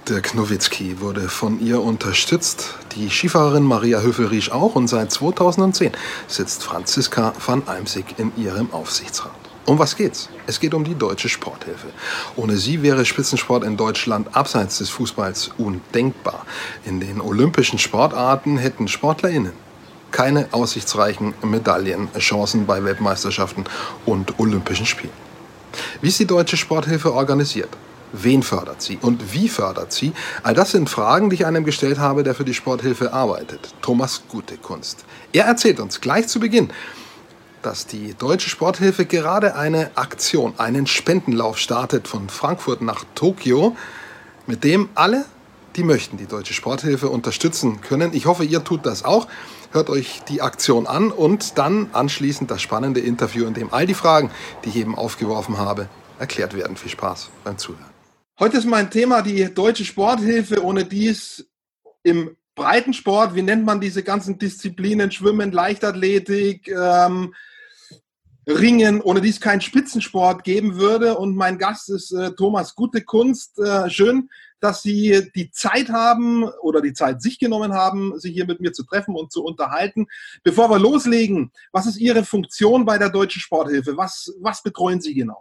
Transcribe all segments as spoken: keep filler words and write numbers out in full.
Dirk Nowitzki wurde von ihr unterstützt, die Skifahrerin Maria Höfel-Riesch auch, und seit zweitausendzehn sitzt Franziska van Eimsig in ihrem Aufsichtsrat. Um was geht's? Es geht um die Deutsche Sporthilfe. Ohne sie wäre Spitzensport in Deutschland abseits des Fußballs undenkbar. In den olympischen Sportarten hätten SportlerInnen keine aussichtsreichen Medaillenchancen bei Weltmeisterschaften und Olympischen Spielen. Wie ist die Deutsche Sporthilfe organisiert? Wen fördert sie und wie fördert sie? All das sind Fragen, die ich einem gestellt habe, der für die Sporthilfe arbeitet, Thomas Gutekunst. Er erzählt uns gleich zu Beginn, dass die Deutsche Sporthilfe gerade eine Aktion, einen Spendenlauf startet von Frankfurt nach Tokio, mit dem alle, die möchten, die Deutsche Sporthilfe unterstützen können. Ich hoffe, ihr tut das auch. Hört euch die Aktion an und dann anschließend das spannende Interview, in dem all die Fragen, die ich eben aufgeworfen habe, erklärt werden. Viel Spaß beim Zuhören. Heute ist mein Thema die Deutsche Sporthilfe, ohne die es im Breitensport, wie nennt man diese ganzen Disziplinen, Schwimmen, Leichtathletik, ähm, Ringen, ohne die es keinen Spitzensport geben würde. Und mein Gast ist äh, Thomas Gutekunst. Äh, schön, dass Sie die Zeit haben oder die Zeit sich genommen haben, sich hier mit mir zu treffen und zu unterhalten. Bevor wir loslegen, was ist Ihre Funktion bei der Deutschen Sporthilfe? Was, was betreuen Sie genau?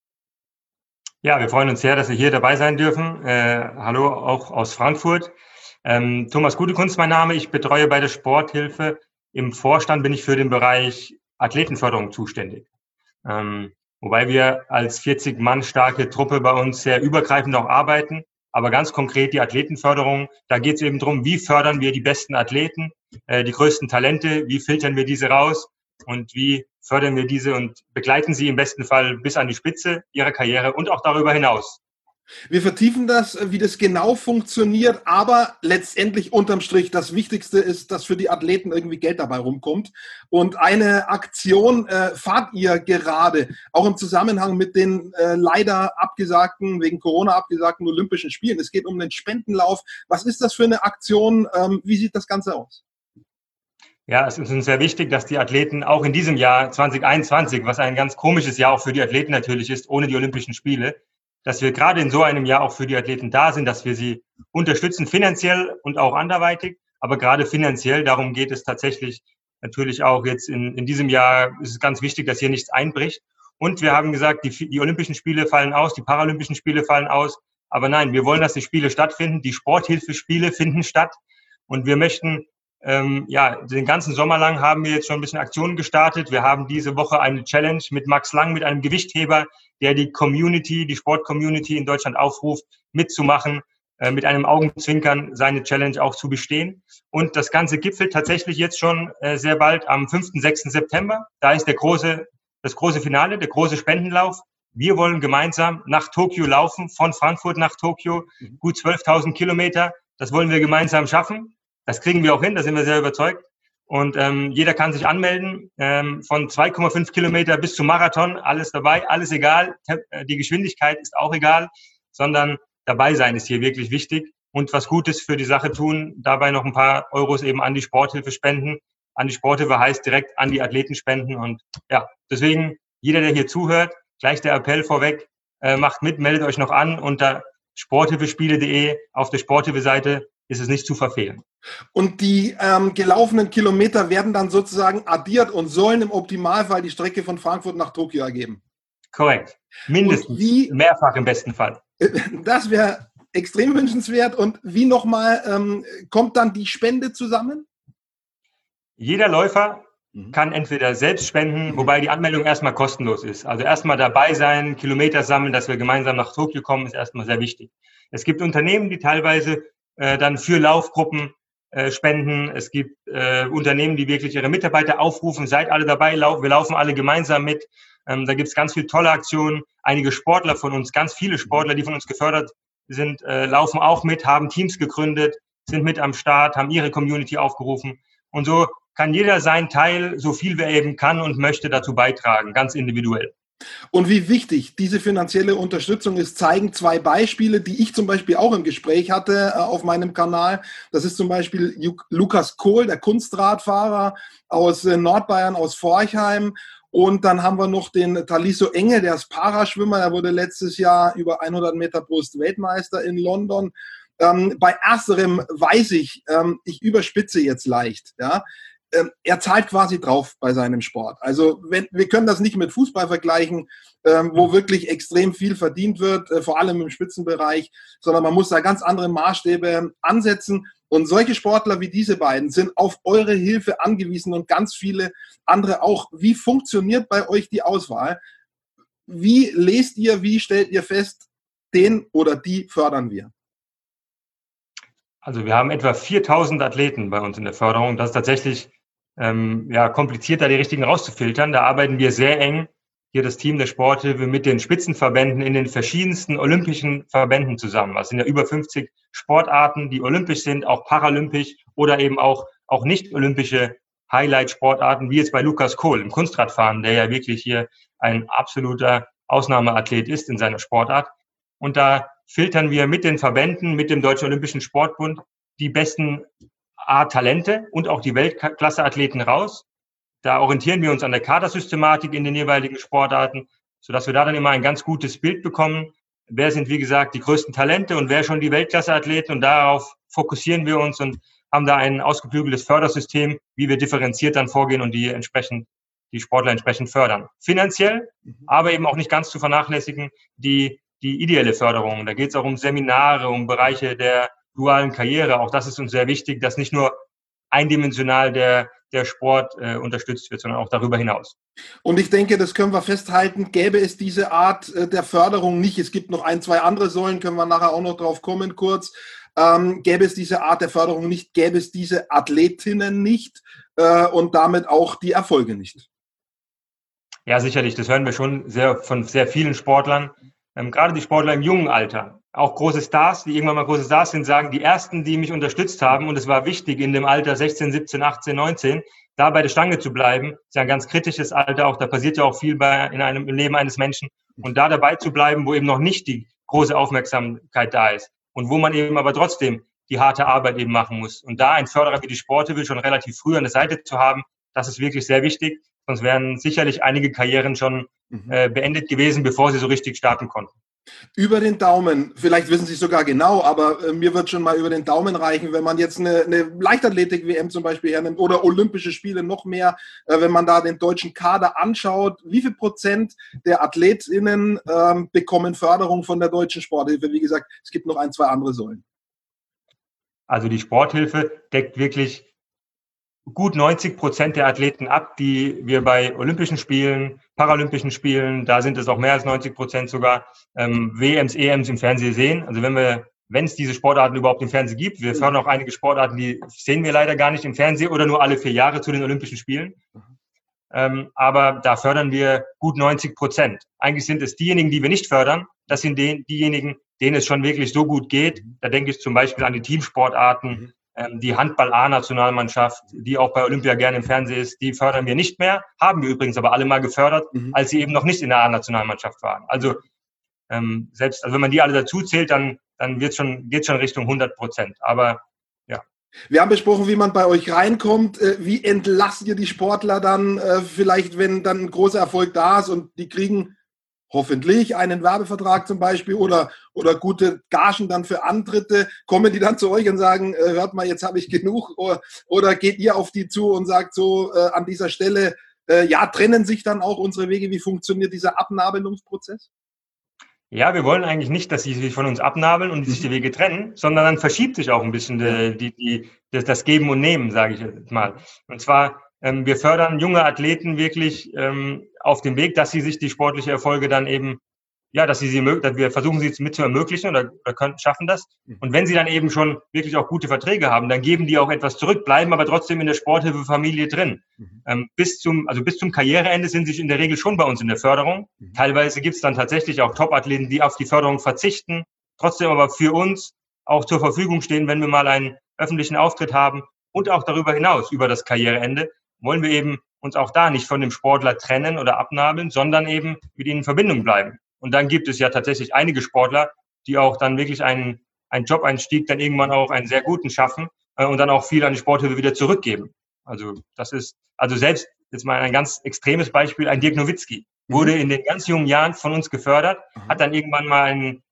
Ja, wir freuen uns sehr, dass Sie hier dabei sein dürfen. Äh, hallo auch aus Frankfurt. Ähm, Thomas Gutekunst mein Name. Ich betreue bei der Sporthilfe. Im Vorstand bin ich für den Bereich Athletenförderung zuständig. Ähm, wobei wir als vierzig Mann starke Truppe bei uns sehr übergreifend auch arbeiten. Aber ganz konkret die Athletenförderung, da geht es eben darum, wie fördern wir die besten Athleten, äh, die größten Talente, wie filtern wir diese raus und wie fördern wir diese und begleiten sie im besten Fall bis an die Spitze ihrer Karriere und auch darüber hinaus. Wir vertiefen das, wie das genau funktioniert, aber letztendlich unterm Strich das Wichtigste ist, dass für die Athleten irgendwie Geld dabei rumkommt. Und eine Aktion äh, fahrt ihr gerade, auch im Zusammenhang mit den äh, leider abgesagten, wegen Corona abgesagten Olympischen Spielen. Es geht um den Spendenlauf. Was ist das für eine Aktion? Ähm, wie sieht das Ganze aus? Ja, es ist uns sehr wichtig, dass die Athleten auch in diesem Jahr zwanzig einundzwanzig, was ein ganz komisches Jahr auch für die Athleten natürlich ist, ohne die Olympischen Spiele, dass wir gerade in so einem Jahr auch für die Athleten da sind, dass wir sie unterstützen, finanziell und auch anderweitig. Aber gerade finanziell, darum geht es tatsächlich natürlich auch jetzt in, in diesem Jahr, ist es ganz wichtig, dass hier nichts einbricht. Und wir haben gesagt, die, die Olympischen Spiele fallen aus, die Paralympischen Spiele fallen aus. Aber nein, wir wollen, dass die Spiele stattfinden. Die Sporthilfespiele finden statt. Und wir möchten, ähm, ja, den ganzen Sommer lang haben wir jetzt schon ein bisschen Aktionen gestartet. Wir haben diese Woche eine Challenge mit Max Lang, mit einem Gewichtheber, der die Community, die Sport-Community in Deutschland aufruft, mitzumachen, äh, mit einem Augenzwinkern seine Challenge auch zu bestehen. Und das Ganze gipfelt tatsächlich jetzt schon äh, sehr bald am fünften, sechsten September. Da ist der große, das große Finale, der große Spendenlauf. Wir wollen gemeinsam nach Tokio laufen, von Frankfurt nach Tokio, gut zwölftausend Kilometer. Das wollen wir gemeinsam schaffen. Das kriegen wir auch hin, da sind wir sehr überzeugt. Und ähm, jeder kann sich anmelden, ähm, von zwei Komma fünf Kilometer bis zum Marathon, alles dabei, alles egal. Die Geschwindigkeit ist auch egal, sondern dabei sein ist hier wirklich wichtig und was Gutes für die Sache tun, dabei noch ein paar Euros eben an die Sporthilfe spenden. An die Sporthilfe heißt direkt an die Athleten spenden und ja, deswegen jeder, der hier zuhört, gleich der Appell vorweg, äh, macht mit, meldet euch noch an unter sporthilfespiele punkt de auf der Sporthilfe-Seite ist es nicht zu verfehlen. Und die ähm, gelaufenen Kilometer werden dann sozusagen addiert und sollen im Optimalfall die Strecke von Frankfurt nach Tokio ergeben. Korrekt. Mindestens. Wie, mehrfach im besten Fall. Das wäre extrem wünschenswert. Und wie nochmal ähm, kommt dann die Spende zusammen? Jeder Läufer mhm. kann entweder selbst spenden, mhm. wobei die Anmeldung erstmal kostenlos ist. Also erstmal dabei sein, Kilometer sammeln, dass wir gemeinsam nach Tokio kommen, ist erstmal sehr wichtig. Es gibt Unternehmen, die teilweise äh, dann für Laufgruppen äh, spenden. Es gibt äh, Unternehmen, die wirklich ihre Mitarbeiter aufrufen, seid alle dabei, lau- wir laufen alle gemeinsam mit. Ähm, da gibt es ganz viele tolle Aktionen. Einige Sportler von uns, ganz viele Sportler, die von uns gefördert sind, äh, laufen auch mit, haben Teams gegründet, sind mit am Start, haben ihre Community aufgerufen. Und so kann jeder seinen Teil, so viel wer eben kann und möchte, dazu beitragen, ganz individuell. Und wie wichtig diese finanzielle Unterstützung ist, zeigen zwei Beispiele, die ich zum Beispiel auch im Gespräch hatte äh, auf meinem Kanal. Das ist zum Beispiel Juk- Lukas Kohl, der Kunstradfahrer aus äh, Nordbayern, aus Forchheim. Und dann haben wir noch den Talisso Enge, der ist Paraschwimmer. Er wurde letztes Jahr über hundert Meter Brust Weltmeister in London. Ähm, bei ersterem weiß ich, ähm, ich überspitze jetzt leicht, ja, ähm, er zahlt quasi drauf bei seinem Sport. Also wenn, wir können das nicht mit Fußball vergleichen, ähm, wo wirklich extrem viel verdient wird, äh, vor allem im Spitzenbereich, sondern man muss da ganz andere Maßstäbe ansetzen. Und solche Sportler wie diese beiden sind auf eure Hilfe angewiesen und ganz viele andere auch. Wie funktioniert bei euch die Auswahl? Wie lest ihr, wie stellt ihr fest, den oder die fördern wir? Also wir haben etwa viertausend Athleten bei uns in der Förderung. Das ist tatsächlich ähm, ja, kompliziert, da die richtigen rauszufiltern. Da arbeiten wir sehr eng, hier das Team der Sporthilfe, mit den Spitzenverbänden in den verschiedensten olympischen Verbänden zusammen. Es sind ja über fünfzig Sportarten, die olympisch sind, auch paralympisch oder eben auch, auch nicht olympische Highlight-Sportarten, wie jetzt bei Lukas Kohl im Kunstradfahren, der ja wirklich hier ein absoluter Ausnahmeathlet ist in seiner Sportart. Und da filtern wir mit den Verbänden, mit dem Deutschen Olympischen Sportbund die besten A-Talente und auch die Weltklasse-Athleten raus. Da orientieren wir uns an der Kadersystematik in den jeweiligen Sportarten, sodass wir da dann immer ein ganz gutes Bild bekommen. Wer sind, wie gesagt, die größten Talente und wer schon die Weltklasse-Athleten? Und darauf fokussieren wir uns und haben da ein ausgeklügeltes Fördersystem, wie wir differenziert dann vorgehen und die entsprechend, die Sportler entsprechend fördern. Finanziell, aber eben auch nicht ganz zu vernachlässigen, die die ideelle Förderung. Da geht es auch um Seminare, um Bereiche der dualen Karriere. Auch das ist uns sehr wichtig, dass nicht nur eindimensional der, der Sport äh, unterstützt wird, sondern auch darüber hinaus. Und ich denke, das können wir festhalten, gäbe es diese Art äh, der Förderung nicht, es gibt noch ein, zwei andere Säulen, können wir nachher auch noch drauf kommen kurz, ähm, gäbe es diese Art der Förderung nicht, gäbe es diese Athletinnen nicht äh, und damit auch die Erfolge nicht. Ja, sicherlich, das hören wir schon sehr von sehr vielen Sportlern. Ähm, gerade die Sportler im jungen Alter, auch große Stars, die irgendwann mal große Stars sind, sagen, die ersten, die mich unterstützt haben, und es war wichtig, in dem Alter sechzehn, siebzehn, achtzehn, neunzehn, da bei der Stange zu bleiben, ist ja ein ganz kritisches Alter, auch da passiert ja auch viel bei, in einem, im Leben eines Menschen, und da dabei zu bleiben, wo eben noch nicht die große Aufmerksamkeit da ist und wo man eben aber trotzdem die harte Arbeit eben machen muss. Und da ein Förderer wie die Sporthilfe schon relativ früh an der Seite zu haben, das ist wirklich sehr wichtig. Sonst wären sicherlich einige Karrieren schon äh, beendet gewesen, bevor sie so richtig starten konnten. Über den Daumen, vielleicht wissen Sie es sogar genau, aber äh, mir wird schon mal über den Daumen reichen, wenn man jetzt eine, eine Leichtathletik-W M zum Beispiel hernimmt oder Olympische Spiele noch mehr, äh, wenn man da den deutschen Kader anschaut, wie viel Prozent der AthletInnen ähm, bekommen Förderung von der deutschen Sporthilfe? Wie gesagt, es gibt noch ein, zwei andere Säulen. Also die Sporthilfe deckt wirklich gut neunzig Prozent der Athleten ab, die wir bei Olympischen Spielen, Paralympischen Spielen, da sind es auch mehr als neunzig Prozent sogar, ähm, W Ms, E Ms im Fernsehen sehen. Also wenn wir, wenn es diese Sportarten überhaupt im Fernsehen gibt, wir fördern auch einige Sportarten, die sehen wir leider gar nicht im Fernsehen oder nur alle vier Jahre zu den Olympischen Spielen. Ähm, aber da fördern wir gut neunzig Prozent. Eigentlich sind es diejenigen, die wir nicht fördern, das sind die, diejenigen, denen es schon wirklich so gut geht. Da denke ich zum Beispiel an die Teamsportarten, die Handball-A-Nationalmannschaft, die auch bei Olympia gerne im Fernsehen ist, die fördern wir nicht mehr, haben wir übrigens aber alle mal gefördert, mhm. als sie eben noch nicht in der A-Nationalmannschaft waren. Also ähm, selbst, also wenn man die alle dazu zählt, dann, dann wird's schon, geht's schon Richtung hundert Prozent. Aber ja. Wir haben besprochen, wie man bei euch reinkommt. Wie entlasst ihr die Sportler dann vielleicht, wenn dann ein großer Erfolg da ist und die kriegen hoffentlich einen Werbevertrag zum Beispiel oder, oder gute Gagen dann für Antritte, kommen die dann zu euch und sagen, äh, hört mal, jetzt habe ich genug, oder, oder geht ihr auf die zu und sagt so äh, an dieser Stelle, äh, ja, trennen sich dann auch unsere Wege? Wie funktioniert dieser Abnabelungsprozess? Ja, wir wollen eigentlich nicht, dass sie sich von uns abnabeln und sich die Wege trennen, sondern dann verschiebt sich auch ein bisschen die, die, die, das, das Geben und Nehmen, sage ich jetzt mal. Und zwar, ähm, wir fördern junge Athleten wirklich ähm, auf dem Weg, dass sie sich die sportliche Erfolge dann eben, ja, dass sie sie, dass wir versuchen, sie mit zu ermöglichen oder, oder können, schaffen das. Und wenn sie dann eben schon wirklich auch gute Verträge haben, dann geben die auch etwas zurück, bleiben aber trotzdem in der Sporthilfefamilie drin. Mhm. Ähm, bis zum, also bis zum Karriereende sind sie in der Regel schon bei uns in der Förderung. Mhm. Teilweise gibt es dann tatsächlich auch Top-Athleten, die auf die Förderung verzichten, trotzdem aber für uns auch zur Verfügung stehen, wenn wir mal einen öffentlichen Auftritt haben und auch darüber hinaus, über das Karriereende, wollen wir eben uns auch da nicht von dem Sportler trennen oder abnabeln, sondern eben mit ihnen in Verbindung bleiben. Und dann gibt es ja tatsächlich einige Sportler, die auch dann wirklich einen, einen Job-Einstieg dann irgendwann auch einen sehr guten schaffen äh, und dann auch viel an die Sporthilfe wieder zurückgeben. Also das ist, also selbst, jetzt mal ein ganz extremes Beispiel, ein Dirk Nowitzki wurde in den ganz jungen Jahren von uns gefördert, hat dann irgendwann mal einen,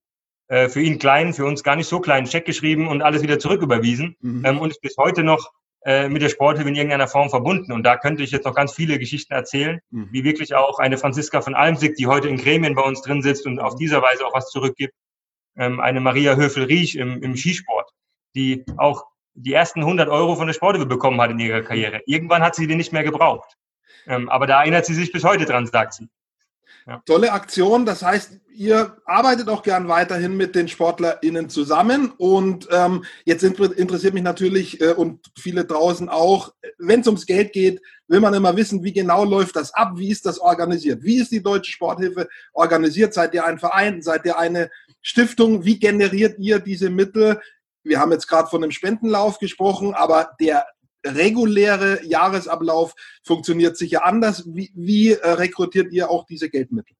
äh, für ihn kleinen, für uns gar nicht so kleinen Scheck geschrieben und alles wieder zurücküberwiesen mhm. ähm, und ist bis heute noch äh, mit der Sporthilfe in irgendeiner Form verbunden. Und da könnte ich jetzt noch ganz viele Geschichten erzählen, mhm. wie wirklich auch eine Franziska von Almsick, die heute in Gremien bei uns drin sitzt und auf dieser Weise auch was zurückgibt, ähm, eine Maria Höfel-Riesch im, im Skisport, die auch die ersten hundert Euro von der Sporthilfe bekommen hat in ihrer Karriere. Irgendwann hat sie die nicht mehr gebraucht. Ähm, aber da erinnert sie sich bis heute dran, sagt sie. Ja. Tolle Aktion. Das heißt, ihr arbeitet auch gern weiterhin mit den SportlerInnen zusammen. Und ähm, jetzt interessiert mich natürlich äh, und viele draußen auch, wenn es ums Geld geht, will man immer wissen, wie genau läuft das ab? Wie ist das organisiert? Wie ist die Deutsche Sporthilfe organisiert? Seid ihr ein Verein? Seid ihr eine Stiftung? Wie generiert ihr diese Mittel? Wir haben jetzt gerade von einem Spendenlauf gesprochen, aber der reguläre Jahresablauf funktioniert sicher anders. Wie, wie äh, rekrutiert ihr auch diese Geldmittel?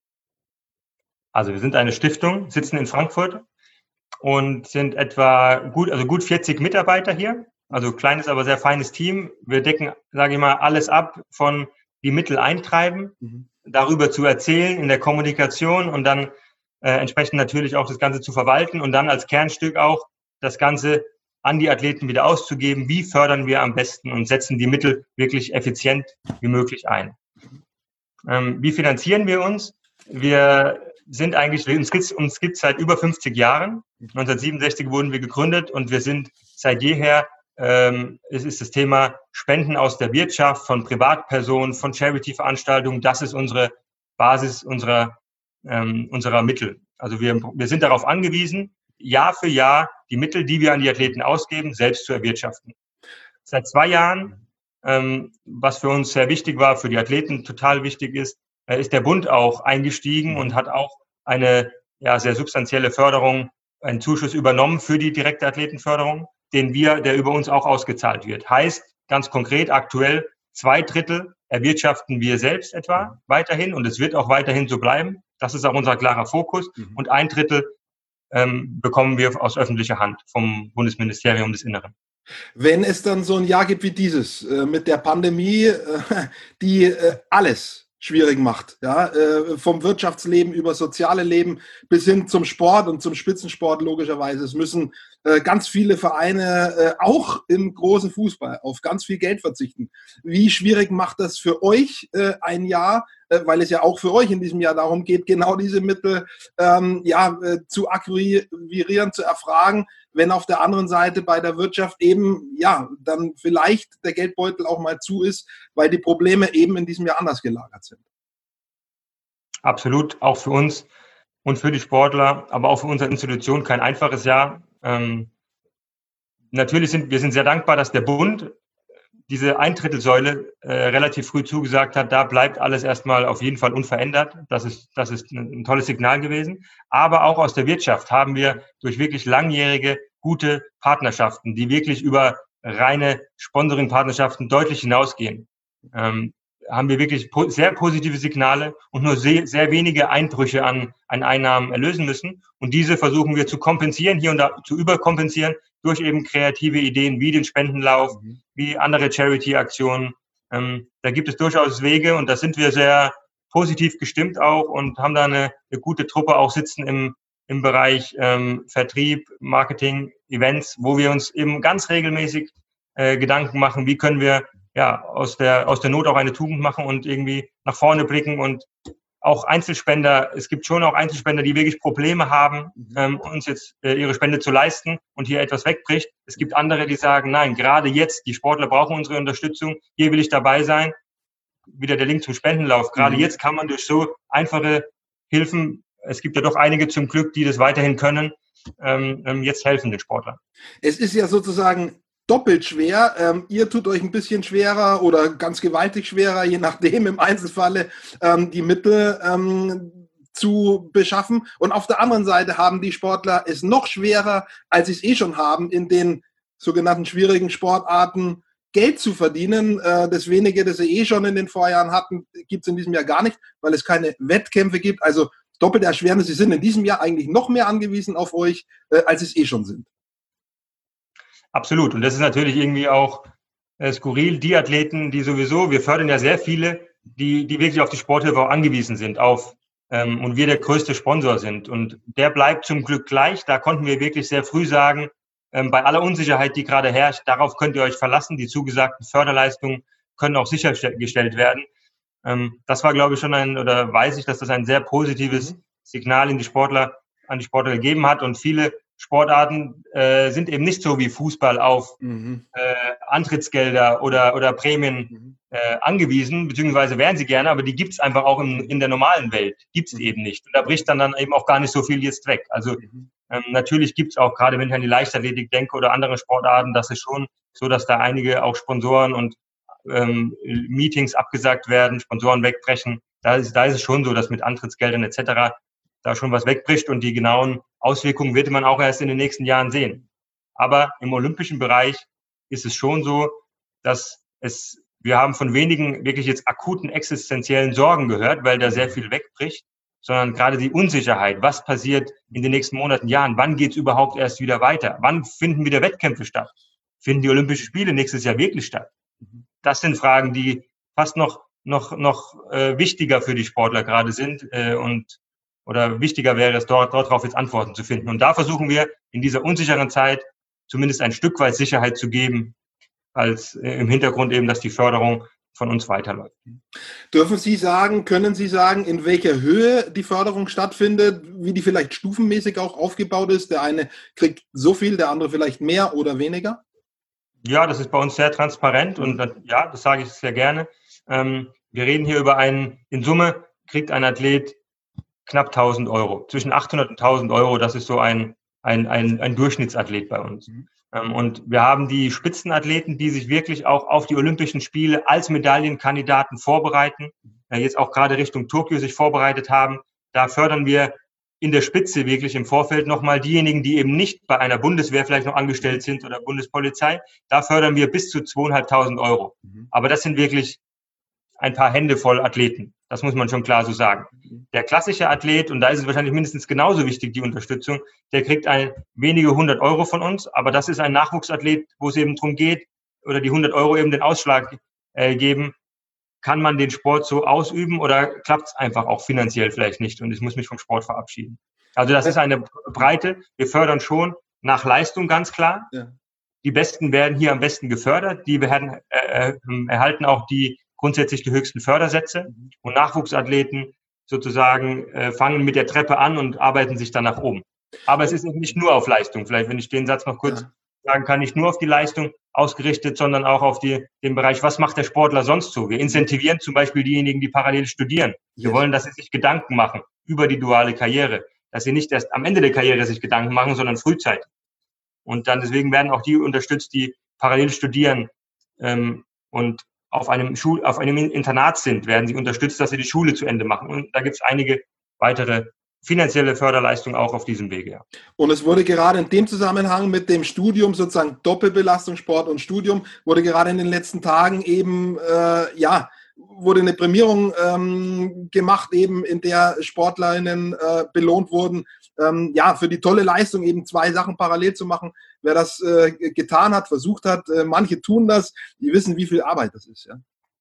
Also wir sind eine Stiftung, sitzen in Frankfurt und sind etwa gut, also gut vierzig Mitarbeiter hier. Also kleines, aber sehr feines Team. Wir decken, sage ich mal, alles ab von die Mittel eintreiben, mhm. darüber zu erzählen in der Kommunikation und dann äh, entsprechend natürlich auch das Ganze zu verwalten und dann als Kernstück auch das Ganze an die Athleten wieder auszugeben. Wie fördern wir am besten und setzen die Mittel wirklich effizient wie möglich ein? Ähm, wie finanzieren wir uns? Wir sind eigentlich, uns gibt es uns gibt's seit über fünfzig Jahren. neunzehnhundertsiebenundsechzig wurden wir gegründet und wir sind seit jeher, ähm, es ist das Thema Spenden aus der Wirtschaft, von Privatpersonen, von Charity-Veranstaltungen. Das ist unsere Basis unserer, ähm, unserer Mittel. Also wir, wir sind darauf angewiesen, Jahr für Jahr die Mittel, die wir an die Athleten ausgeben, selbst zu erwirtschaften. Seit zwei Jahren, ähm, was für uns sehr wichtig war, für die Athleten total wichtig ist, äh, ist der Bund auch eingestiegen und hat auch eine ja, sehr substanzielle Förderung, einen Zuschuss übernommen für die direkte Athletenförderung, den wir, der über uns auch ausgezahlt wird. Heißt ganz konkret aktuell, zwei Drittel erwirtschaften wir selbst etwa weiterhin und es wird auch weiterhin so bleiben. Das ist auch unser klarer Fokus. Und ein Drittel Ähm, bekommen wir aus öffentlicher Hand vom Bundesministerium des Inneren. Wenn es dann so ein Jahr gibt wie dieses, äh, mit der Pandemie, äh, die äh, alles schwierig macht, ja, äh, vom Wirtschaftsleben über soziale Leben bis hin zum Sport und zum Spitzensport logischerweise. Es müssen äh, ganz viele Vereine äh, auch im großen Fußball auf ganz viel Geld verzichten. Wie schwierig macht das für euch äh, ein Jahr, äh, weil es ja auch für euch in diesem Jahr darum geht, genau diese Mittel ähm, ja, äh, zu akquirieren, zu erfragen, wenn auf der anderen Seite bei der Wirtschaft eben, ja, dann vielleicht der Geldbeutel auch mal zu ist, weil die Probleme eben in diesem Jahr anders gelagert sind. Absolut, auch für uns und für die Sportler, aber auch für unsere Institution kein einfaches Jahr. Ähm, natürlich sind wir sind sehr dankbar, dass der Bund diese Eintrittelsäule äh, relativ früh zugesagt hat. Da bleibt alles erstmal auf jeden Fall unverändert. Das ist, das ist ein, ein tolles Signal gewesen. Aber auch aus der Wirtschaft haben wir durch wirklich langjährige, gute Partnerschaften, die wirklich über reine Sponsoring-Partnerschaften deutlich hinausgehen, ähm, haben wir wirklich po- sehr positive Signale und nur sehr, sehr wenige Einbrüche an, an Einnahmen erlösen müssen. Und diese versuchen wir zu kompensieren, hier und da zu überkompensieren durch eben kreative Ideen wie den Spendenlauf, mhm. wie andere Charity-Aktionen. Ähm, da gibt es durchaus Wege und da sind wir sehr positiv gestimmt auch und haben da eine, eine gute Truppe auch sitzen im, im Bereich ähm, Vertrieb, Marketing, Events, wo wir uns eben ganz regelmäßig äh, Gedanken machen, wie können wir ja aus der aus der Not auch eine Tugend machen und irgendwie nach vorne blicken und auch Einzelspender, es gibt schon auch Einzelspender, die wirklich Probleme haben, ähm, uns jetzt äh, ihre Spende zu leisten und hier etwas wegbricht. Es gibt andere, die sagen, nein, gerade jetzt, die Sportler brauchen unsere Unterstützung, hier will ich dabei sein. Wieder der Link zum Spendenlauf. Gerade mhm. jetzt kann man durch so einfache Hilfen, es gibt ja doch einige zum Glück, die das weiterhin können, ähm, jetzt helfen den Sportlern. Es ist ja sozusagen doppelt schwer. Ähm, ihr tut euch ein bisschen schwerer oder ganz gewaltig schwerer, je nachdem im Einzelfalle, ähm, die Mittel ähm, zu beschaffen. Und auf der anderen Seite haben die Sportler es noch schwerer, als sie es eh schon haben, in den sogenannten schwierigen Sportarten Geld zu verdienen. Äh, das wenige, das sie eh schon in den Vorjahren hatten, gibt es in diesem Jahr gar nicht, weil es keine Wettkämpfe gibt. Also doppelte Erschwernis. Sie sind in diesem Jahr eigentlich noch mehr angewiesen auf euch, äh, als sie es eh schon sind. Absolut. Und das ist natürlich irgendwie auch äh, skurril. Die Athleten, die sowieso, wir fördern ja sehr viele, die, die wirklich auf die Sporthilfe auch angewiesen sind, auf ähm, und wir der größte Sponsor sind. Und der bleibt zum Glück gleich. Da konnten wir wirklich sehr früh sagen, ähm, bei aller Unsicherheit, die gerade herrscht, darauf könnt ihr euch verlassen. Die zugesagten Förderleistungen können auch sichergestellt werden. Ähm, das war, glaube ich, schon ein, oder weiß ich, dass das ein sehr positives mhm. Signal in die Sportler, an die Sportler gegeben hat. Und viele Sportarten äh, sind eben nicht so wie Fußball auf mhm. äh, Antrittsgelder oder, oder Prämien mhm. äh, angewiesen, beziehungsweise wären sie gerne, aber die gibt's einfach auch in, in der normalen Welt, gibt's mhm. eben nicht. Und da bricht dann, dann eben auch gar nicht so viel jetzt weg. Also mhm. ähm, natürlich gibt's auch, gerade wenn ich an die Leichtathletik denke oder andere Sportarten, das ist schon so, dass da einige auch Sponsoren und ähm, Meetings abgesagt werden, Sponsoren wegbrechen. Da ist, da ist es schon so, dass mit Antrittsgeldern et cetera da schon was wegbricht und die genauen Auswirkungen wird man auch erst in den nächsten Jahren sehen. Aber im olympischen Bereich ist es schon so, dass es, wir haben von wenigen wirklich jetzt akuten existenziellen Sorgen gehört, weil da sehr viel wegbricht, sondern gerade die Unsicherheit, was passiert in den nächsten Monaten, Jahren, wann geht es überhaupt erst wieder weiter, wann finden wieder Wettkämpfe statt, finden die Olympischen Spiele nächstes Jahr wirklich statt? Das sind Fragen, die fast noch noch noch äh, wichtiger für die Sportler gerade sind äh, und oder wichtiger wäre es, dort, dort drauf jetzt Antworten zu finden. Und da versuchen wir in dieser unsicheren Zeit zumindest ein Stück weit Sicherheit zu geben, als äh, im Hintergrund eben, dass die Förderung von uns weiterläuft. Dürfen Sie sagen, können Sie sagen, in welcher Höhe die Förderung stattfindet, wie die vielleicht stufenmäßig auch aufgebaut ist? Der eine kriegt so viel, der andere vielleicht mehr oder weniger? Ja, das ist bei uns sehr transparent und ja, das sage ich sehr gerne. Ähm, wir reden hier über einen, in Summe kriegt ein Athlet knapp tausend Euro. Zwischen achthundert und tausend Euro, das ist so ein, ein, ein, ein Durchschnittsathlet bei uns. Mhm. Ähm, und wir haben die Spitzenathleten, die sich wirklich auch auf die Olympischen Spiele als Medaillenkandidaten vorbereiten, äh, jetzt auch gerade Richtung Tokio sich vorbereitet haben. Da fördern wir in der Spitze wirklich im Vorfeld nochmal diejenigen, die eben nicht bei einer Bundeswehr vielleicht noch angestellt sind oder Bundespolizei. Da fördern wir bis zu zweieinhalbtausend Euro. Mhm. Aber das sind wirklich ein paar Hände voll Athleten. Das muss man schon klar so sagen. Der klassische Athlet, und da ist es wahrscheinlich mindestens genauso wichtig, die Unterstützung, der kriegt ein wenige hundert Euro von uns, aber das ist ein Nachwuchsathlet, wo es eben darum geht, oder die hundert Euro eben den Ausschlag äh, geben, kann man den Sport so ausüben oder klappt es einfach auch finanziell vielleicht nicht und ich muss mich vom Sport verabschieden. Also das ist eine Breite. Wir fördern schon nach Leistung, ganz klar. Ja. Die Besten werden hier am besten gefördert. Die werden, äh, erhalten auch die grundsätzlich die höchsten Fördersätze und Nachwuchsathleten sozusagen äh, fangen mit der Treppe an und arbeiten sich dann nach oben. Aber es ist eben nicht nur auf Leistung. Vielleicht, wenn ich den Satz noch kurz ja. sagen kann, nicht nur auf die Leistung ausgerichtet, sondern auch auf die, den Bereich, was macht der Sportler sonst so? Wir incentivieren zum Beispiel diejenigen, die parallel studieren. Wir wollen, dass sie sich Gedanken machen über die duale Karriere, dass sie nicht erst am Ende der Karriere sich Gedanken machen, sondern frühzeitig. Und dann deswegen werden auch die unterstützt, die parallel studieren ähm, und auf einem Schul, auf einem Internat sind, werden sie unterstützt, dass sie die Schule zu Ende machen. Und da gibt es einige weitere finanzielle Förderleistungen auch auf diesem Wege. Ja. Und es wurde gerade in dem Zusammenhang mit dem Studium, sozusagen Doppelbelastung, Sport und Studium, wurde gerade in den letzten Tagen eben, äh, ja, wurde eine Prämierung ähm, gemacht, eben in der SportlerInnen äh, belohnt wurden, ähm, ja, für die tolle Leistung eben zwei Sachen parallel zu machen. Wer das äh, getan hat, versucht hat, äh, manche tun das, die wissen, wie viel Arbeit das ist. Ja,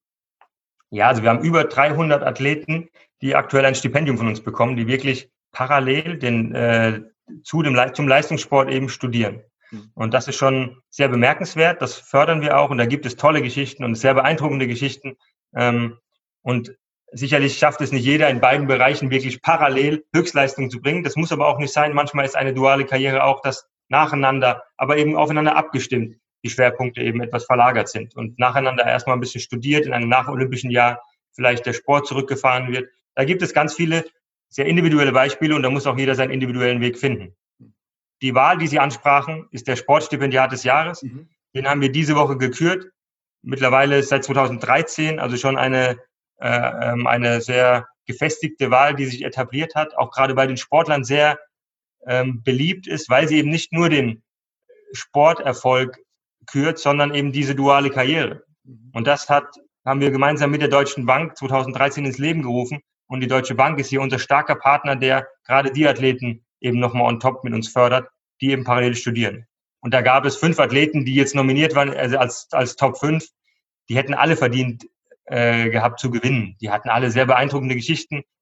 ja, also wir haben über dreihundert Athleten, die aktuell ein Stipendium von uns bekommen, die wirklich parallel den, äh, zu dem, zum Leistungssport eben studieren. Mhm. Und das ist schon sehr bemerkenswert, das fördern wir auch und da gibt es tolle Geschichten und sehr beeindruckende Geschichten. Ähm, und sicherlich schafft es nicht jeder in beiden Bereichen wirklich parallel Höchstleistung zu bringen. Das muss aber auch nicht sein. Manchmal ist eine duale Karriere auch, dass nacheinander, aber eben aufeinander abgestimmt, die Schwerpunkte eben etwas verlagert sind und nacheinander erstmal ein bisschen studiert, in einem nacholympischen Jahr vielleicht der Sport zurückgefahren wird. Da gibt es ganz viele sehr individuelle Beispiele und da muss auch jeder seinen individuellen Weg finden. Die Wahl, die Sie ansprachen, ist der Sportstipendiat des Jahres. Mhm. Den haben wir diese Woche gekürt. Mittlerweile seit zweitausenddreizehn, also schon eine, äh, eine sehr gefestigte Wahl, die sich etabliert hat, auch gerade bei den Sportlern sehr ähm, beliebt ist, weil sie eben nicht nur den Sporterfolg kürt, sondern eben diese duale Karriere. Und das hat, haben wir gemeinsam mit der Deutschen Bank zweitausenddreizehn ins Leben gerufen. Und die Deutsche Bank ist hier unser starker Partner, der gerade die Athleten eben nochmal on top mit uns fördert, die eben parallel studieren. Und da gab es fünf Athleten, die jetzt nominiert waren, also als, als Top fünf. Die hätten alle verdient äh, gehabt zu gewinnen. Die hatten alle sehr beeindruckende Geschichten.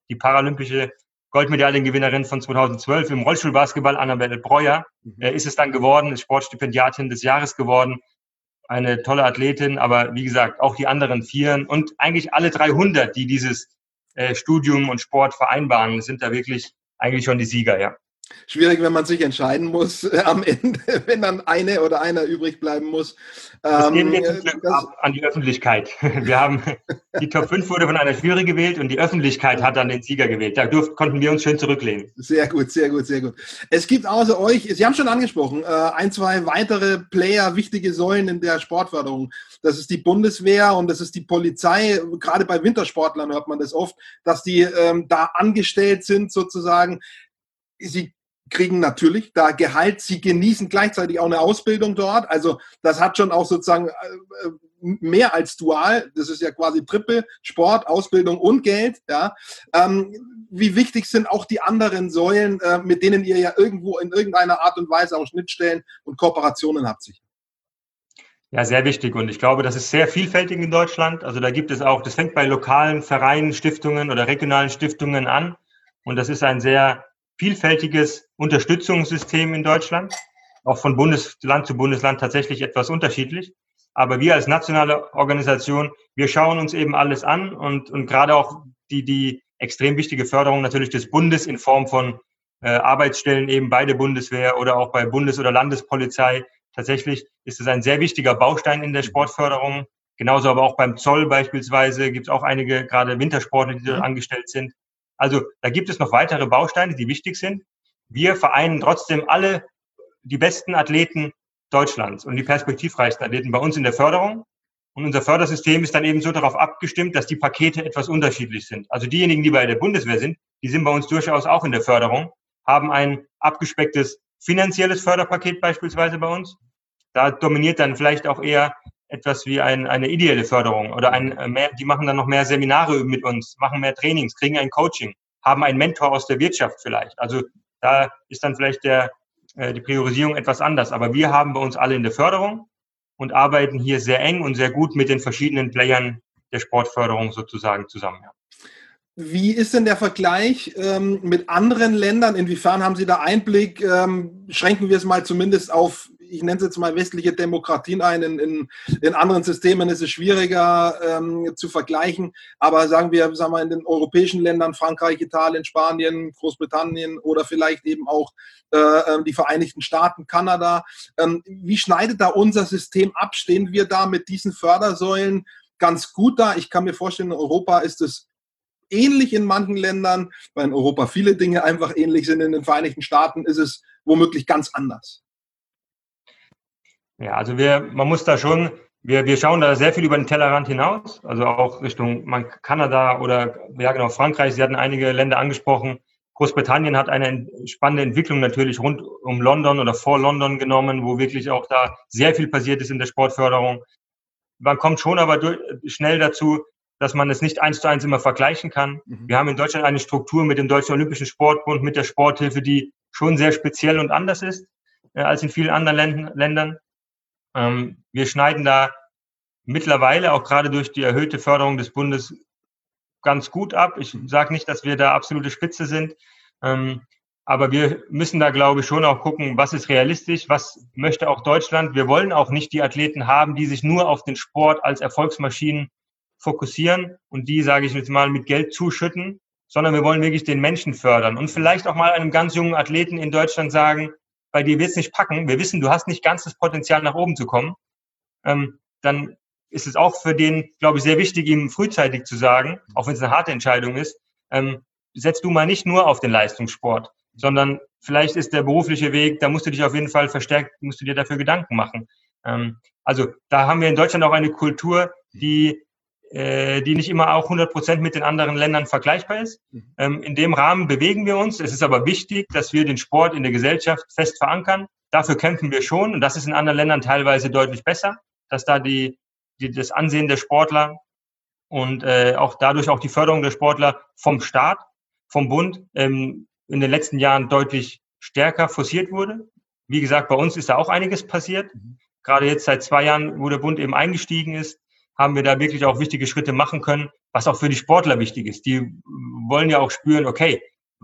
die paralympische Goldmedaillengewinnerin von zweitausendzwölf im Rollstuhlbasketball, Annabelle Breuer, äh, ist es dann geworden, ist Sportstipendiatin des Jahres geworden. Eine tolle Athletin, aber wie gesagt, auch die anderen Vieren und eigentlich alle dreihundert, die dieses äh, Studium und Sport vereinbaren, sind da wirklich eigentlich schon die Sieger, ja. Schwierig, wenn man sich entscheiden muss äh, am Ende, wenn dann eine oder einer übrig bleiben muss. Das geben wir Ähm, zum Glück das, ab an die Öffentlichkeit. Wir haben, die Top fünf wurde von einer Jury gewählt und die Öffentlichkeit hat dann den Sieger gewählt. Da durften, konnten wir uns schön zurücklehnen. Sehr gut, sehr gut, sehr gut. Es gibt außer euch, Sie haben schon angesprochen, äh, ein, zwei weitere Player, wichtige Säulen in der Sportförderung. Das ist die Bundeswehr und das ist die Polizei. Gerade bei Wintersportlern hört man das oft, dass die ähm, da angestellt sind sozusagen. Sie kriegen natürlich da Gehalt, sie genießen gleichzeitig auch eine Ausbildung dort. Also das hat schon auch sozusagen äh, mehr als dual. Das ist ja quasi Triple, Sport, Ausbildung und Geld. Ja. Ähm, wie wichtig sind auch die anderen Säulen, äh, mit denen ihr ja irgendwo in irgendeiner Art und Weise auch Schnittstellen und Kooperationen habt? Sicher. Ja, sehr wichtig. Und ich glaube, das ist sehr vielfältig in Deutschland. Also da gibt es auch, das fängt bei lokalen Vereinen, Stiftungen oder regionalen Stiftungen an. Und das ist ein sehr vielfältiges Unterstützungssystem in Deutschland, auch von Bundesland zu Bundesland tatsächlich etwas unterschiedlich. Aber wir als nationale Organisation, wir schauen uns eben alles an und, und gerade auch die, die extrem wichtige Förderung natürlich des Bundes in Form von äh, Arbeitsstellen eben bei der Bundeswehr oder auch bei Bundes- oder Landespolizei. Tatsächlich ist es ein sehr wichtiger Baustein in der Sportförderung. Genauso aber auch beim Zoll beispielsweise gibt es auch einige, gerade Wintersportler, die dort angestellt sind. Also da gibt es noch weitere Bausteine, die wichtig sind. Wir vereinen trotzdem alle die besten Athleten Deutschlands und die perspektivreichsten Athleten bei uns in der Förderung. Und unser Fördersystem ist dann eben so darauf abgestimmt, dass die Pakete etwas unterschiedlich sind. Also diejenigen, die bei der Bundeswehr sind, die sind bei uns durchaus auch in der Förderung, haben ein abgespecktes finanzielles Förderpaket beispielsweise bei uns. Da dominiert dann vielleicht auch eher etwas wie ein, eine ideelle Förderung oder ein, mehr, die machen dann noch mehr Seminare mit uns, machen mehr Trainings, kriegen ein Coaching, haben einen Mentor aus der Wirtschaft vielleicht. Also da ist dann vielleicht der, äh, die Priorisierung etwas anders. Aber wir haben bei uns alle in der Förderung und arbeiten hier sehr eng und sehr gut mit den verschiedenen Playern der Sportförderung sozusagen zusammen. Ja. Wie ist denn der Vergleich ähm, mit anderen Ländern? Inwiefern haben Sie da Einblick? Ähm, schränken wir es mal zumindest auf, ich nenne es jetzt mal westliche Demokratien ein. In, in, in anderen Systemen ist es schwieriger ähm, zu vergleichen. Aber sagen wir, sagen wir in den europäischen Ländern, Frankreich, Italien, Spanien, Großbritannien oder vielleicht eben auch äh, die Vereinigten Staaten, Kanada. Ähm, wie schneidet da unser System ab? Stehen wir da mit diesen Fördersäulen ganz gut da? Ich kann mir vorstellen, in Europa ist es ähnlich in manchen Ländern, weil in Europa viele Dinge einfach ähnlich sind. In den Vereinigten Staaten ist es womöglich ganz anders. Ja, also wir, man muss da schon, wir, wir schauen da sehr viel über den Tellerrand hinaus, also auch Richtung Kanada oder ja genau Frankreich. Sie hatten einige Länder angesprochen. Großbritannien hat eine spannende Entwicklung natürlich rund um London oder vor London genommen, wo wirklich auch da sehr viel passiert ist in der Sportförderung. Man kommt schon aber durch, schnell dazu, dass man es nicht eins zu eins immer vergleichen kann. Mhm. Wir haben in Deutschland eine Struktur mit dem Deutschen Olympischen Sportbund, mit der Sporthilfe, die schon sehr speziell und anders ist äh, als in vielen anderen Ländern. Ähm, wir schneiden da mittlerweile auch gerade durch die erhöhte Förderung des Bundes ganz gut ab. Ich sage nicht, dass wir da absolute Spitze sind, ähm, aber wir müssen da, glaube ich, schon auch gucken, was ist realistisch, was möchte auch Deutschland. Wir wollen auch nicht die Athleten haben, die sich nur auf den Sport als Erfolgsmaschinen fokussieren und die, sage ich jetzt mal, mit Geld zuschütten, sondern wir wollen wirklich den Menschen fördern und vielleicht auch mal einem ganz jungen Athleten in Deutschland sagen, bei dir wird es nicht packen, wir wissen, du hast nicht ganz das Potenzial, nach oben zu kommen, ähm, dann ist es auch für den, glaube ich, sehr wichtig, ihm frühzeitig zu sagen, auch wenn es eine harte Entscheidung ist, ähm, setz du mal nicht nur auf den Leistungssport, sondern vielleicht ist der berufliche Weg, da musst du dich auf jeden Fall verstärkt, musst du dir dafür Gedanken machen. Ähm, also da haben wir in Deutschland auch eine Kultur, die die nicht immer auch hundert Prozent mit den anderen Ländern vergleichbar ist. Ähm, in dem Rahmen bewegen wir uns. Es ist aber wichtig, dass wir den Sport in der Gesellschaft fest verankern. Dafür kämpfen wir schon und das ist in anderen Ländern teilweise deutlich besser, dass da die, die das Ansehen der Sportler und äh, auch dadurch auch die Förderung der Sportler vom Staat, vom Bund ähm, in den letzten Jahren deutlich stärker forciert wurde. Wie gesagt, bei uns ist da auch einiges passiert. Gerade jetzt seit zwei Jahren, wo der Bund eben eingestiegen ist, haben wir da wirklich auch wichtige Schritte machen können, was auch für die Sportler wichtig ist. Die wollen ja auch spüren, okay,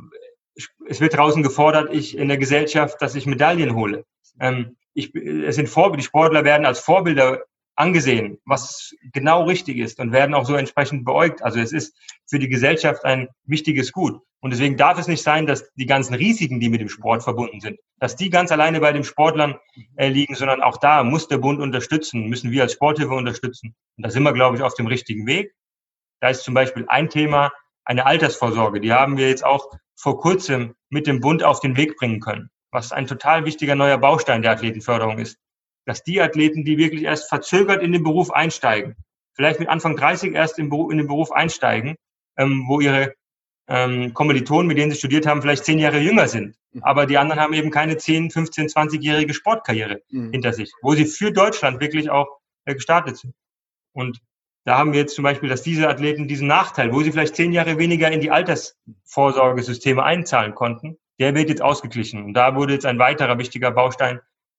es wird draußen gefordert, ich in der Gesellschaft, dass ich Medaillen hole. Ähm, ich, es sind Vorbilder, die Sportler werden als Vorbilder angesehen, was genau richtig ist und werden auch so entsprechend beäugt. Also es ist für die Gesellschaft ein wichtiges Gut. Und deswegen darf es nicht sein, dass die ganzen Risiken, die mit dem Sport verbunden sind, dass die ganz alleine bei den Sportlern äh, liegen, sondern auch da muss der Bund unterstützen, müssen wir als Sporthilfe unterstützen. Und da sind wir, glaube ich, auf dem richtigen Weg. Da ist zum Beispiel ein Thema eine Altersvorsorge. Die haben wir jetzt auch vor kurzem mit dem Bund auf den Weg bringen können, was ein total wichtiger neuer Baustein der Athletenförderung ist. Dass die Athleten, die wirklich erst verzögert in den Beruf einsteigen, vielleicht mit Anfang dreißig erst in den Beruf einsteigen, ähm, wo ihre ähm, Kommilitonen, mit denen sie studiert haben, vielleicht zehn Jahre jünger sind. Aber die anderen haben eben keine zehn, fünfzehn, zwanzigjährige Sportkarriere mhm. hinter sich, wo sie für Deutschland wirklich auch äh, gestartet sind. Und da haben wir jetzt zum Beispiel, dass diese Athleten diesen Nachteil, wo sie vielleicht zehn Jahre weniger in die Altersvorsorgesysteme einzahlen konnten, der wird jetzt ausgeglichen. Und da wurde jetzt ein weiterer wichtiger Baustein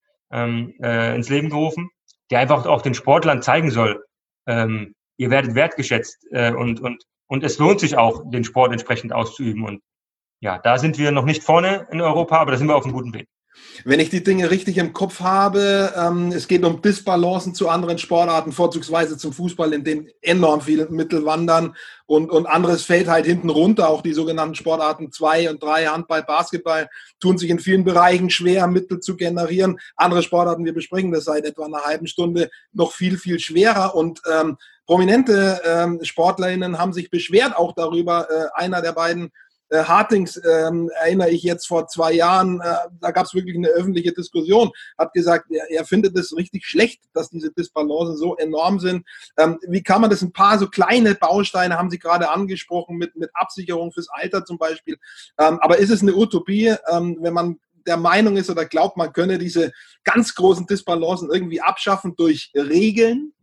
ähm, äh, ins Leben gerufen, der einfach auch den Sportlern zeigen soll, ähm, ihr werdet wertgeschätzt äh, und, und, und es lohnt sich auch, den Sport entsprechend auszuüben. Und ja, da sind wir noch nicht vorne in Europa, aber da sind wir auf einem guten Weg. Wenn ich die Dinge richtig im Kopf habe, ähm, es geht um Disbalancen zu anderen Sportarten, vorzugsweise zum Fußball, in dem enorm viele Mittel wandern und, und anderes fällt halt hinten runter. Auch die sogenannten Sportarten zwei und drei, Handball, Basketball, tun sich in vielen Bereichen schwer, Mittel zu generieren. Andere Sportarten, wir besprechen das seit etwa einer halben Stunde, noch viel, viel schwerer. Und ähm, prominente ähm, SportlerInnen haben sich beschwert auch darüber. Äh, einer der beiden Äh, Hartings, ähm, erinnere ich jetzt vor zwei Jahren, äh, da gab es wirklich eine öffentliche Diskussion, hat gesagt, er, er findet es richtig schlecht, dass diese Disbalancen so enorm sind. Ähm, wie kann man das, ein paar so kleine Bausteine haben Sie gerade angesprochen, mit, mit Absicherung fürs Alter zum Beispiel. Ähm, aber ist es eine Utopie, ähm, wenn man der Meinung ist oder glaubt, man könne diese ganz großen Disbalancen irgendwie abschaffen durch Regeln?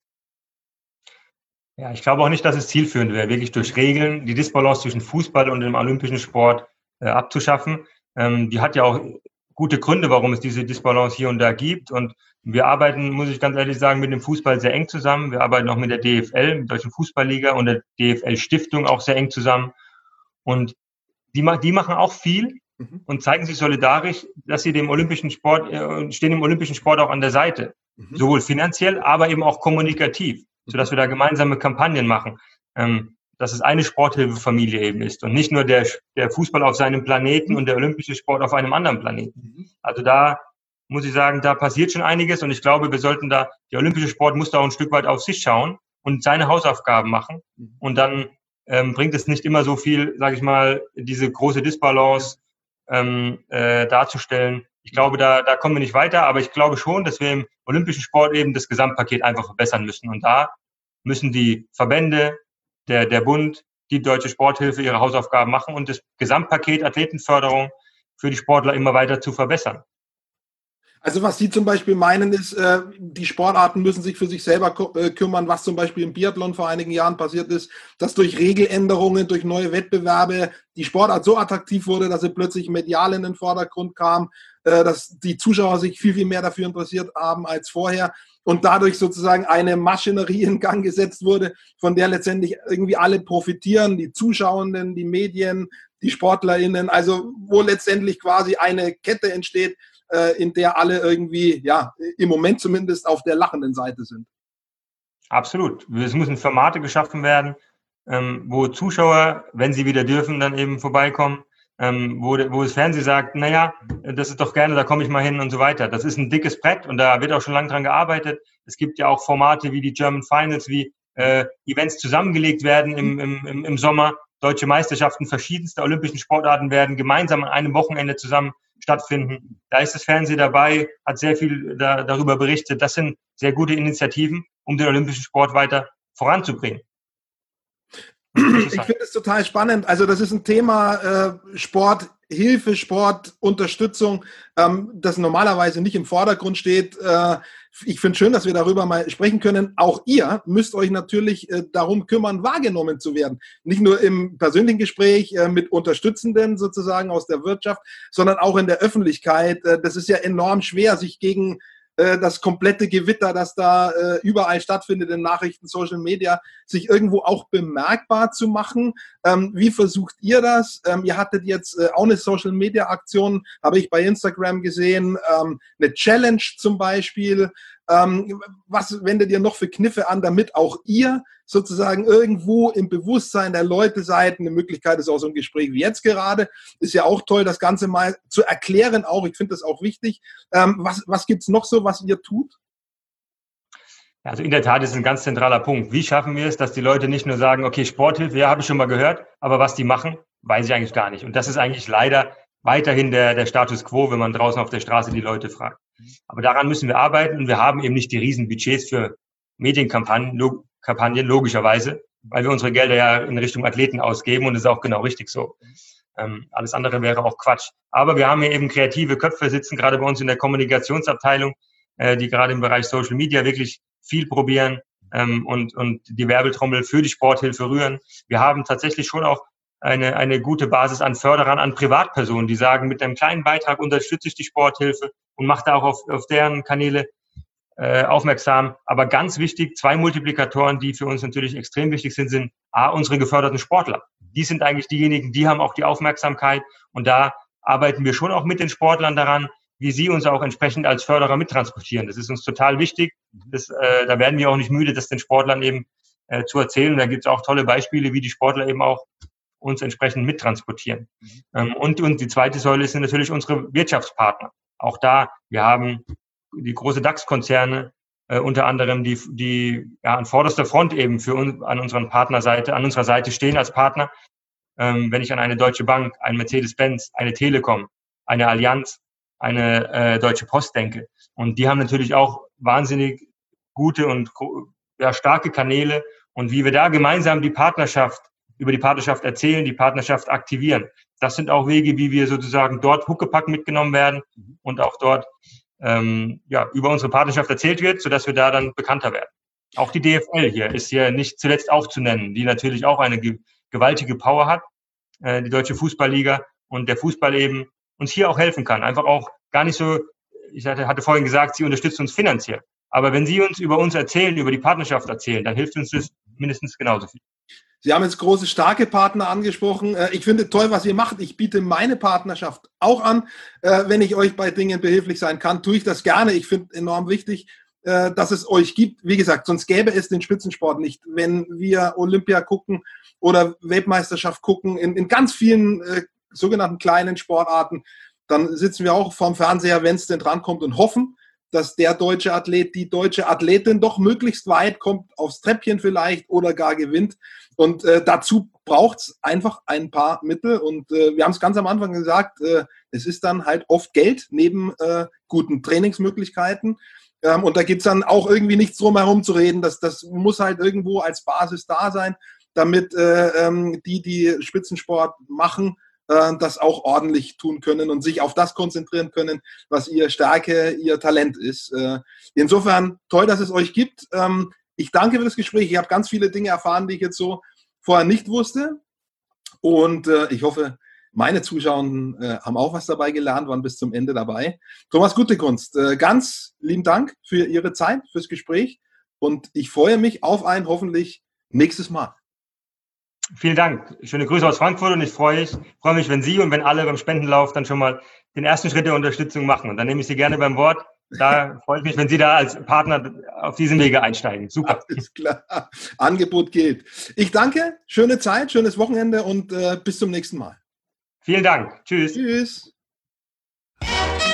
Ja, ich glaube auch nicht, dass es zielführend wäre, wirklich durch Regeln die Disbalance zwischen Fußball und dem olympischen Sport äh, abzuschaffen. Ähm, die hat ja auch gute Gründe, warum es diese Disbalance hier und da gibt. Und wir arbeiten, muss ich ganz ehrlich sagen, mit dem Fußball sehr eng zusammen. Wir arbeiten auch mit der D F L, mit der Deutschen Fußballliga und der D F L-Stiftung auch sehr eng zusammen. Und die, die machen auch viel mhm. und zeigen sich solidarisch, dass sie dem olympischen Sport, äh, stehen dem olympischen Sport auch an der Seite. Mhm. Sowohl finanziell, aber eben auch kommunikativ, sodass wir da gemeinsame Kampagnen machen, ähm, dass es eine Sporthilfefamilie eben ist und nicht nur der, der Fußball auf seinem Planeten und der olympische Sport auf einem anderen Planeten. Also da muss ich sagen, da passiert schon einiges und ich glaube, wir sollten da, der olympische Sport muss da auch ein Stück weit auf sich schauen und seine Hausaufgaben machen und dann ähm, bringt es nicht immer so viel, sage ich mal, diese große Disbalance ähm, äh, darzustellen. Ich glaube, da, da kommen wir nicht weiter, aber ich glaube schon, dass wir im olympischen Sport eben das Gesamtpaket einfach verbessern müssen. Und da müssen die Verbände, der, der Bund, die Deutsche Sporthilfe ihre Hausaufgaben machen und das Gesamtpaket Athletenförderung für die Sportler immer weiter zu verbessern. Also was Sie zum Beispiel meinen ist, äh, die Sportarten müssen sich für sich selber k- kümmern, was zum Beispiel im Biathlon vor einigen Jahren passiert ist, dass durch Regeländerungen, durch neue Wettbewerbe die Sportart so attraktiv wurde, dass sie plötzlich medial in den Vordergrund kam, äh, dass die Zuschauer sich viel, viel mehr dafür interessiert haben als vorher und dadurch sozusagen eine Maschinerie in Gang gesetzt wurde, von der letztendlich irgendwie alle profitieren, die Zuschauenden, die Medien, die SportlerInnen, also wo letztendlich quasi eine Kette entsteht, in der alle irgendwie, ja, im Moment zumindest auf der lachenden Seite sind. Absolut. Es müssen Formate geschaffen werden, ähm, wo Zuschauer, wenn sie wieder dürfen, dann eben vorbeikommen, ähm, wo, wo das Fernsehen sagt, naja, das ist doch gerne, da komme ich mal hin und so weiter. Das ist ein dickes Brett und da wird auch schon lange dran gearbeitet. Es gibt ja auch Formate wie die German Finals, wie äh, Events zusammengelegt werden im, im, im Sommer. Deutsche Meisterschaften verschiedenster olympischen Sportarten werden gemeinsam an einem Wochenende zusammen stattfinden. Da ist das Fernsehen dabei, hat sehr viel da, darüber berichtet. Das sind sehr gute Initiativen, um den olympischen Sport weiter voranzubringen. Ich finde es total spannend. Also das ist ein Thema äh, Sporthilfe, Sportunterstützung, ähm, das normalerweise nicht im Vordergrund steht. Äh, ich finde schön, dass wir darüber mal sprechen können. Auch ihr müsst euch natürlich äh, darum kümmern, wahrgenommen zu werden. Nicht nur im persönlichen Gespräch äh, mit Unterstützenden sozusagen aus der Wirtschaft, sondern auch in der Öffentlichkeit. Äh, das ist ja enorm schwer, sich gegen äh, das komplette Gewitter, das da äh, überall stattfindet in Nachrichten, Social Media, sich irgendwo auch bemerkbar zu machen. Ähm, wie versucht ihr das? Ähm, ihr hattet jetzt äh, auch eine Social Media Aktion, habe ich bei Instagram gesehen, ähm, eine Challenge zum Beispiel. Ähm, was wendet ihr noch für Kniffe an, damit auch ihr sozusagen irgendwo im Bewusstsein der Leute seid? Eine Möglichkeit ist auch so ein Gespräch wie jetzt gerade. Ist ja auch toll, das Ganze mal zu erklären auch. Ich finde das auch wichtig. Ähm, was was gibt es noch so, was ihr tut? Also in der Tat ist es ein ganz zentraler Punkt. Wie schaffen wir es, dass die Leute nicht nur sagen, okay, Sporthilfe, ja, habe ich schon mal gehört, aber was die machen, weiß ich eigentlich gar nicht. Und das ist eigentlich leider weiterhin der, der Status quo, wenn man draußen auf der Straße die Leute fragt. Aber daran müssen wir arbeiten und wir haben eben nicht die riesen Budgets für Medienkampagnen, log- Kampagnen, logischerweise, weil wir unsere Gelder ja in Richtung Athleten ausgeben und das ist auch genau richtig so. Ähm, alles andere wäre auch Quatsch. Aber wir haben hier eben kreative Köpfe sitzen, gerade bei uns in der Kommunikationsabteilung, äh, die gerade im Bereich Social Media wirklich viel probieren ähm, und, und die Werbetrommel für die Sporthilfe rühren. Wir haben tatsächlich schon auch eine, eine gute Basis an Förderern, an Privatpersonen, die sagen, mit einem kleinen Beitrag unterstütze ich die Sporthilfe und mache da auch auf, auf deren Kanäle äh, aufmerksam. Aber ganz wichtig, zwei Multiplikatoren, die für uns natürlich extrem wichtig sind, sind A, unsere geförderten Sportler. Die sind eigentlich diejenigen, die haben auch die Aufmerksamkeit und da arbeiten wir schon auch mit den Sportlern daran, wie sie uns auch entsprechend als Förderer mittransportieren. Das ist uns total wichtig. Das, äh, da werden wir auch nicht müde, das den Sportlern eben äh, zu erzählen. Und da gibt es auch tolle Beispiele, wie die Sportler eben auch uns entsprechend mittransportieren. Mhm. Ähm, und, und die zweite Säule sind natürlich unsere Wirtschaftspartner. Auch da, wir haben die große DAX-Konzerne, äh, unter anderem, die, die ja, an vorderster Front eben für uns, an unseren Partnerseite, an unserer Seite stehen als Partner. Ähm, wenn ich an eine Deutsche Bank, eine Mercedes-Benz, eine Telekom, eine Allianz, eine äh, Deutsche Post denke. Und die haben natürlich auch wahnsinnig gute und ja, starke Kanäle. Und wie wir da gemeinsam die Partnerschaft, über die Partnerschaft erzählen, die Partnerschaft aktivieren. Das sind auch Wege, wie wir sozusagen dort Huckepack mitgenommen werden und auch dort ähm, ja, über unsere Partnerschaft erzählt wird, sodass wir da dann bekannter werden. Auch die D F L hier ist hier nicht zuletzt auch zu nennen, die natürlich auch eine ge- gewaltige Power hat, äh, die Deutsche Fußballliga, und der Fußball eben uns hier auch helfen kann. Einfach auch gar nicht so, ich hatte, hatte vorhin gesagt, sie unterstützt uns finanziell. Aber wenn Sie uns über uns erzählen, über die Partnerschaft erzählen, dann hilft uns das mindestens genauso viel. Sie haben jetzt große, starke Partner angesprochen. Ich finde toll, was ihr macht. Ich biete meine Partnerschaft auch an. Wenn ich euch bei Dingen behilflich sein kann, tue ich das gerne. Ich finde enorm wichtig, dass es euch gibt. Wie gesagt, sonst gäbe es den Spitzensport nicht. Wenn wir Olympia gucken oder Weltmeisterschaft gucken, in, in ganz vielen äh, sogenannten kleinen Sportarten, dann sitzen wir auch vorm Fernseher, wenn es denn drankommt, und hoffen, dass der deutsche Athlet, die deutsche Athletin doch möglichst weit kommt, aufs Treppchen vielleicht oder gar gewinnt. Und äh, dazu braucht es einfach ein paar Mittel. Und äh, wir haben es ganz am Anfang gesagt, äh, es ist dann halt oft Geld neben äh, guten Trainingsmöglichkeiten. Ähm, und da gibt es dann auch irgendwie nichts drum herum zu reden. Das, das muss halt irgendwo als Basis da sein, damit äh, ähm, die, die Spitzensport machen, das auch ordentlich tun können und sich auf das konzentrieren können, was ihr Stärke, ihr Talent ist. Insofern toll, dass es euch gibt. Ich danke für das Gespräch. Ich habe ganz viele Dinge erfahren, die ich jetzt so vorher nicht wusste. Und ich hoffe, meine Zuschauer haben auch was dabei gelernt, waren bis zum Ende dabei. Thomas Gutekunst, ganz lieben Dank für Ihre Zeit, fürs Gespräch. Und ich freue mich auf ein hoffentlich nächstes Mal. Vielen Dank. Schöne Grüße aus Frankfurt und ich freue mich, freue mich, wenn Sie und wenn alle beim Spendenlauf dann schon mal den ersten Schritt der Unterstützung machen. Und dann nehme ich Sie gerne beim Wort. Da freue ich mich, wenn Sie da als Partner auf diesem Wege einsteigen. Super. Alles klar. Angebot gilt. Ich danke. Schöne Zeit, schönes Wochenende und äh, bis zum nächsten Mal. Vielen Dank. Tschüss. Tschüss.